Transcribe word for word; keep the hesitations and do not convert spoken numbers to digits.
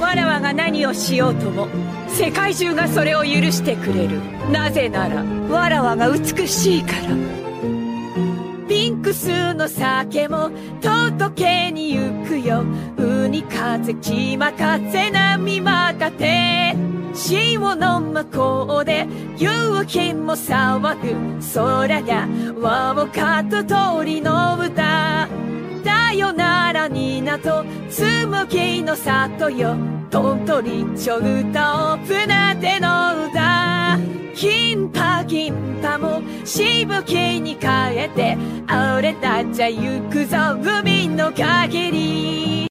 わらわが何をしようとも世界中がそれを許してくれる。なぜならわらわが美しいから。ピンクスの酒も届けに行くよ。海風気まかせ波まかて潮の向こうで夕日も騒ぐ。空が輪をかと鳥の歌だよなら港紬の里よ。鳥取町歌を船での歌。銀波銀波もしぶきに変えて俺たちは行くぞ海の限り。